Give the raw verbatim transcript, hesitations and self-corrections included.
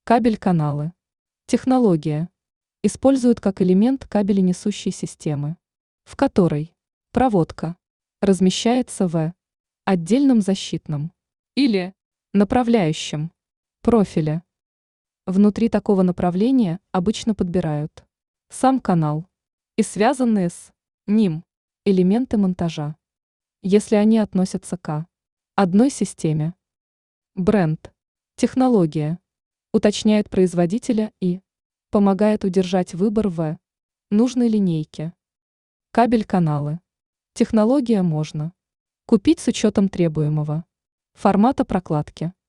Кабель-каналы. Технология. Используют как элемент кабеленесущей системы, в которой проводка размещается в отдельном защитном или направляющем профиле. Внутри такого направления обычно подбирают сам канал и связанные с ним элементы монтажа, если они относятся к одной системе. Бренд. Технология. Уточняет производителя и помогает удержать выбор в нужной линейке. Кабель-каналы. Технология можно купить с учетом требуемого формата прокладки.